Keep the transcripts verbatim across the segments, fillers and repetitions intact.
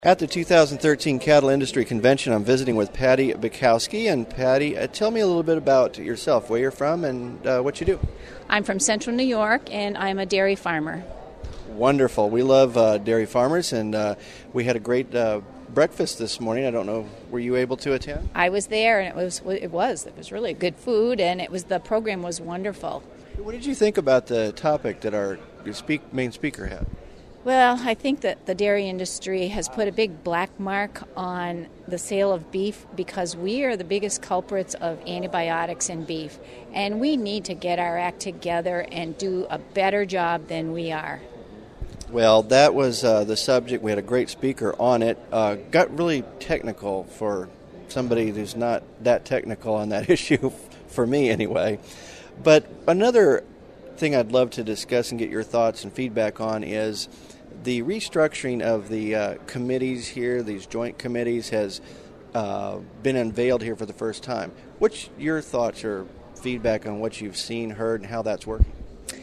At the two thousand thirteen Cattle Industry Convention, I'm visiting with Patty Bukowski. And Patty, uh, tell me a little bit about yourself, where you're from, and uh, what you do. I'm from Central New York, and I'm a dairy farmer. Wonderful. We love uh, dairy farmers, and uh, we had a great uh, breakfast this morning. I don't know, were you able to attend? I was there, and it was it was it was really good food, and it was the program was wonderful. What did you think about the topic that our speak, main speaker had? Well, I think that the dairy industry has put a big black mark on the sale of beef because we are the biggest culprits of antibiotics in beef, and we need to get our act together and do a better job than we are. Well, that was uh, the subject. We had a great speaker on it. Uh, got really technical for somebody who's not that technical on that issue, for me anyway. But another thing I'd love to discuss and get your thoughts and feedback on is the restructuring of the uh, committees here, these joint committees, has uh, been unveiled here for the first time. What's your thoughts or feedback on what you've seen, heard, and how that's working?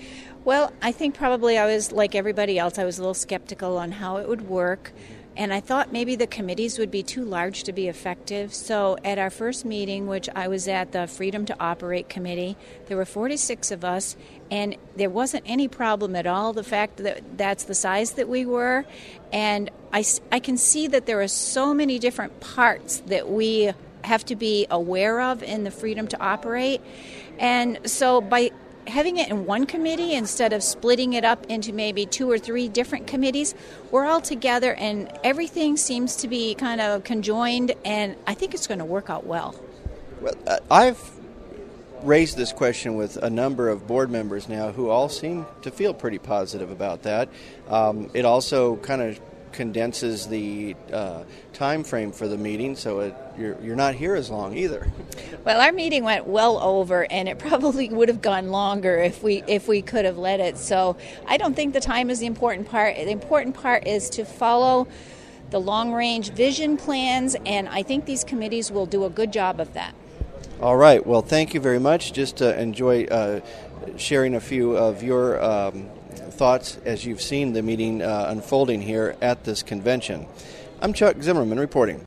Well, I think probably I was, like everybody else, I was a little skeptical on how it would work. And I thought maybe the committees would be too large to be effective. So at our first meeting, which I was at the Freedom to Operate Committee, there were forty-six of us, and there wasn't any problem at all, the fact that that's the size that we were. And I, I can see that there are so many different parts that we have to be aware of in the Freedom to Operate. And so by having it in one committee instead of splitting it up into maybe two or three different committees, we're all together and everything seems to be kind of conjoined, and I think it's going to work out well. Well, uh, I've raised this question with a number of board members now who all seem to feel pretty positive about that. Um, it also kind of condenses the uh, time frame for the meeting, so it, you're, you're not here as long either. Well, our meeting went well over, and it probably would have gone longer if we if we could have let it. So I don't think the time is the important part. The important part is to follow the long-range vision plans, and I think these committees will do a good job of that. All right. Well, thank you very much. Just uh, enjoy uh, sharing a few of your um, thoughts as you've seen the meeting uh, unfolding here at this convention. I'm Chuck Zimmerman reporting.